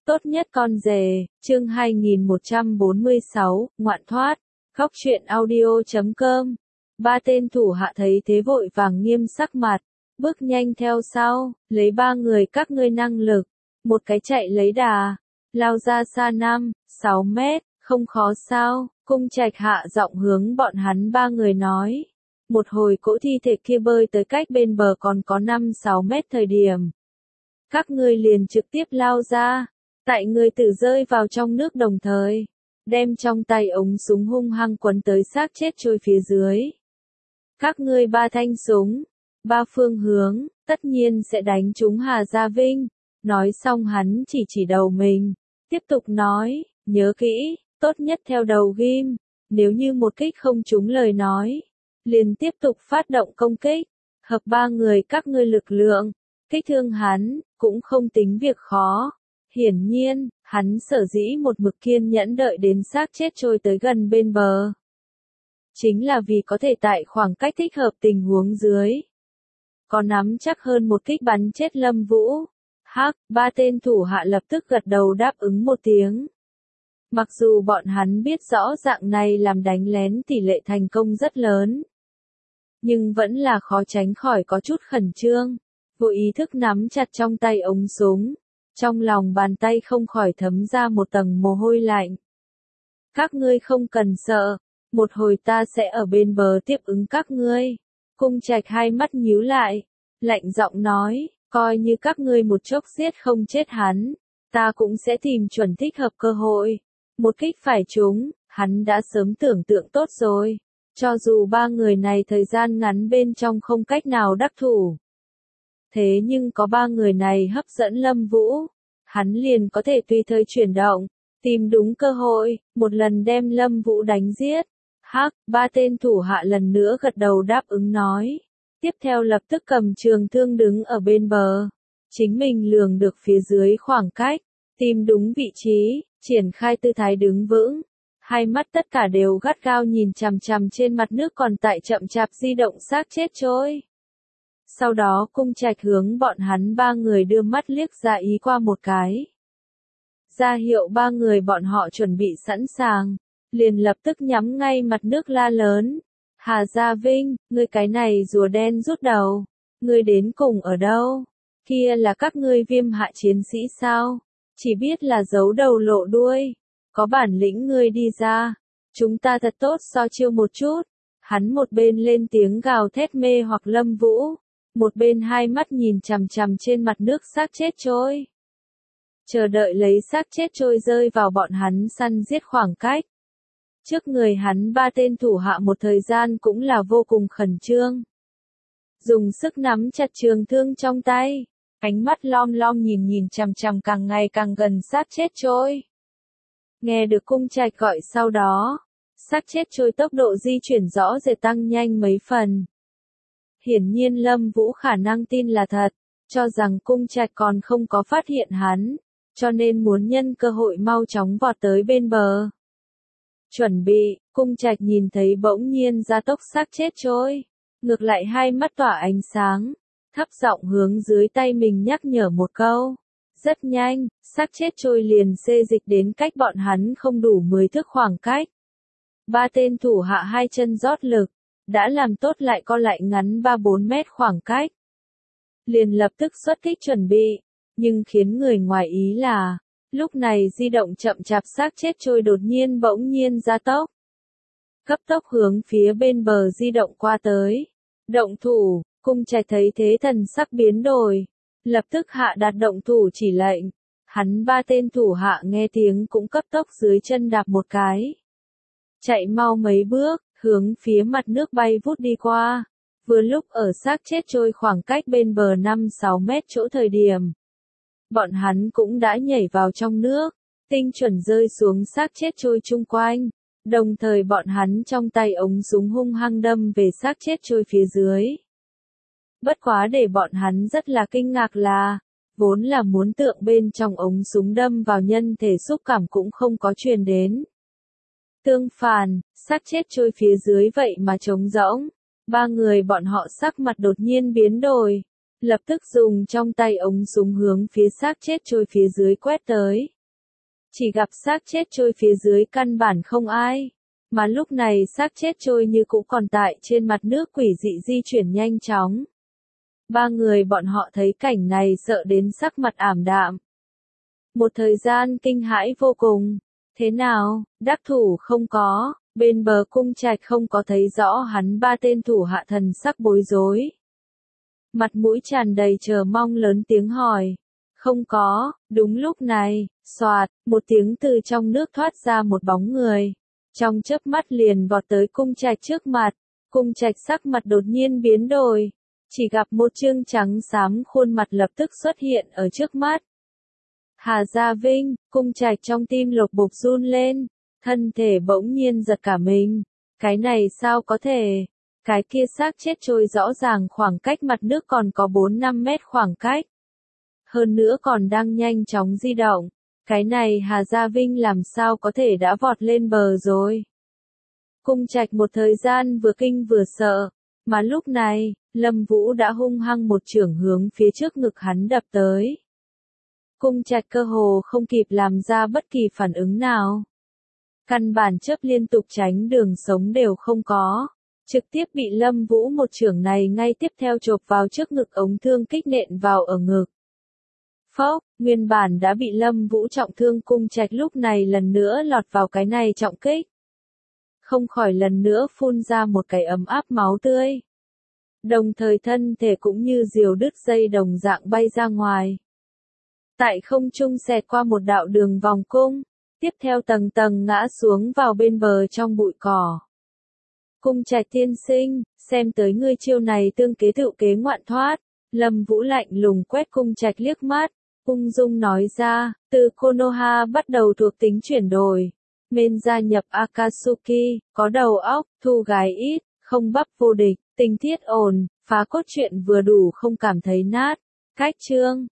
Tốt nhất con rể, chương 2146, ngoạn thoát, khóc chuyện audio.com. Ba tên thủ hạ thấy thế vội vàng nghiêm sắc mặt, bước nhanh theo sau, lấy ba người các ngươi năng lực, một cái chạy lấy đà, lao ra xa 5-6 mét, không khó sao, Cung Trạch hạ giọng hướng bọn hắn ba người nói. Một hồi cỗ thi thể kia bơi tới cách bên bờ còn có 5-6 mét thời điểm. Các ngươi liền trực tiếp lao ra, tại ngươi tự rơi vào trong nước đồng thời, đem trong tay ống súng hung hăng quấn tới xác chết trôi phía dưới. Các ngươi ba thanh súng, ba phương hướng, tất nhiên sẽ đánh trúng Hà Gia Vinh. Nói xong hắn chỉ đầu mình, tiếp tục nói, nhớ kỹ, tốt nhất theo đầu ghim, nếu như một kích không trúng lời nói, liền tiếp tục phát động công kích, hợp ba người các ngươi lực lượng, kích thương hắn, cũng không tính việc khó. Hiển nhiên, hắn sở dĩ một mực kiên nhẫn đợi đến xác chết trôi tới gần bên bờ. Chính là vì có thể tại khoảng cách thích hợp tình huống dưới. Có nắm chắc hơn một kích bắn chết Lâm Vũ. Ba tên thủ hạ lập tức gật đầu đáp ứng một tiếng. Mặc dù bọn hắn biết rõ dạng này làm đánh lén tỷ lệ thành công rất lớn. Nhưng vẫn là khó tránh khỏi có chút khẩn trương. Vô ý thức nắm chặt trong tay ống súng. Trong lòng bàn tay không khỏi thấm ra một tầng mồ hôi lạnh. Các ngươi không cần sợ, một hồi ta sẽ ở bên bờ tiếp ứng các ngươi. Cung Trạch hai mắt nhíu lại, lạnh giọng nói, coi như các ngươi một chốc giết không chết hắn, ta cũng sẽ tìm chuẩn thích hợp cơ hội. Một kích phải trúng, hắn đã sớm tưởng tượng tốt rồi, cho dù ba người này thời gian ngắn bên trong không cách nào đắc thủ. Thế nhưng có ba người này hấp dẫn Lâm Vũ, hắn liền có thể tùy thời chuyển động, tìm đúng cơ hội, một lần đem Lâm Vũ đánh giết. Ba tên thủ hạ lần nữa gật đầu đáp ứng nói. Tiếp theo lập tức cầm trường thương đứng ở bên bờ. Chính mình lường được phía dưới khoảng cách, tìm đúng vị trí, triển khai tư thái đứng vững. Hai mắt tất cả đều gắt gao nhìn chằm chằm trên mặt nước còn tại chậm chạp di động xác chết trôi. Sau đó Cung Trạch hướng bọn hắn ba người đưa mắt liếc ra ý qua một cái. Ra hiệu ba người bọn họ chuẩn bị sẵn sàng, liền lập tức nhắm ngay mặt nước la lớn. Hà Gia Vinh, ngươi cái này rùa đen rút đầu, ngươi đến cùng ở đâu? Kia là các ngươi Viêm Hạ chiến sĩ sao? Chỉ biết là giấu đầu lộ đuôi, có bản lĩnh ngươi đi ra, chúng ta thật tốt so chiêu một chút. Hắn một bên lên tiếng gào thét mê hoặc Lâm Vũ, một bên hai mắt nhìn chằm chằm trên mặt nước xác chết trôi. Chờ đợi lấy xác chết trôi rơi vào bọn hắn săn giết khoảng cách. Trước người hắn ba tên thủ hạ một thời gian cũng là vô cùng khẩn trương. Dùng sức nắm chặt trường thương trong tay, ánh mắt lom lom nhìn chằm chằm càng ngày càng gần xác chết trôi. Nghe được Cung Trạch gọi sau đó, xác chết trôi tốc độ di chuyển rõ rệt tăng nhanh mấy phần. Hiển nhiên Lâm Vũ khả năng tin là thật, cho rằng Cung Trạch còn không có phát hiện hắn, cho nên muốn nhân cơ hội mau chóng vọt tới bên bờ. Chuẩn bị, Cung Trạch nhìn thấy bỗng nhiên gia tốc xác chết trôi, ngược lại hai mắt tỏa ánh sáng, thấp giọng hướng dưới tay mình nhắc nhở một câu. Rất nhanh, xác chết trôi liền xê dịch đến cách bọn hắn không đủ 10 thước khoảng cách. Ba tên thủ hạ hai chân rót lực, đã làm tốt lại co lại ngắn 3-4 mét khoảng cách. Liền lập tức xuất kích chuẩn bị, nhưng khiến người ngoài ý là, lúc này di động chậm chạp xác chết trôi đột nhiên bỗng nhiên gia tốc. Cấp tốc hướng phía bên bờ di động qua tới. Động thủ, Cung Trạch thấy thế thần sắc biến đổi. Lập tức hạ đạt động thủ chỉ lệnh. Hắn ba tên thủ hạ nghe tiếng cũng cấp tốc dưới chân đạp một cái. Chạy mau mấy bước, hướng phía mặt nước bay vút đi qua. Vừa lúc ở xác chết trôi khoảng cách bên bờ 5-6 mét chỗ thời điểm. Bọn hắn cũng đã nhảy vào trong nước, tinh chuẩn rơi xuống xác chết trôi chung quanh, đồng thời bọn hắn trong tay ống súng hung hăng đâm về xác chết trôi phía dưới. Bất quá để bọn hắn rất là kinh ngạc là, vốn là muốn tượng bên trong ống súng đâm vào nhân thể xúc cảm cũng không có truyền đến. Tương phản, xác chết trôi phía dưới vậy mà trống rỗng, ba người bọn họ sắc mặt đột nhiên biến đổi. Lập tức dùng trong tay ống súng hướng phía xác chết trôi phía dưới quét tới. Chỉ gặp xác chết trôi phía dưới căn bản không ai. Mà lúc này xác chết trôi như cũ còn tại trên mặt nước quỷ dị di chuyển nhanh chóng. Ba người bọn họ thấy cảnh này sợ đến sắc mặt ảm đạm. Một thời gian kinh hãi vô cùng. Thế nào, đắc thủ không có, bên bờ Cung Trạch không có thấy rõ hắn ba tên thủ hạ thần sắc bối rối. Mặt mũi tràn đầy chờ mong lớn tiếng hỏi. Không có, đúng lúc này, xoạt, một tiếng từ trong nước thoát ra một bóng người. Trong chớp mắt liền vọt tới Cung Trạch trước mặt. Cung Trạch sắc mặt đột nhiên biến đổi. Chỉ gặp một trương trắng xám khuôn mặt lập tức xuất hiện ở trước mắt. Hà Gia Vinh, Cung Trạch trong tim lục bục run lên, thân thể bỗng nhiên giật cả mình. Cái này sao có thể? Cái kia xác chết trôi rõ ràng khoảng cách mặt nước còn có 4-5 mét khoảng cách. Hơn nữa còn đang nhanh chóng di động. Cái này Hà Gia Vinh làm sao có thể đã vọt lên bờ rồi? Cung Trạch một thời gian vừa kinh vừa sợ. Mà lúc này, Lâm Vũ đã hung hăng một chưởng hướng phía trước ngực hắn đập tới. Cung Trạch cơ hồ không kịp làm ra bất kỳ phản ứng nào. Căn bản chớp liên tục tránh đường sống đều không có. Trực tiếp bị Lâm Vũ một chưởng này ngay tiếp theo chộp vào trước ngực ống thương kích nện vào ở ngực. Phốc, nguyên bản đã bị Lâm Vũ trọng thương Cung Trạch lúc này lần nữa lọt vào cái này trọng kích. Không khỏi lần nữa phun ra một cái ấm áp máu tươi. Đồng thời thân thể cũng như diều đứt dây đồng dạng bay ra ngoài. Tại không trung xẹt qua một đạo đường vòng cung, tiếp theo tầng tầng ngã xuống vào bên bờ trong bụi cỏ. Cung Trạch tiên sinh, xem tới ngươi chiêu này tương kế tự kế ngoạn thoát. Lâm Vũ lạnh lùng quét Cung Trạch liếc mắt, ung dung nói ra, từ Konoha bắt đầu thuộc tính chuyển đổi. Men gia nhập Akatsuki, có đầu óc, thu gái ít, không bắp vô địch, tình tiết ổn, phá cốt truyện vừa đủ không cảm thấy nát. Cách chương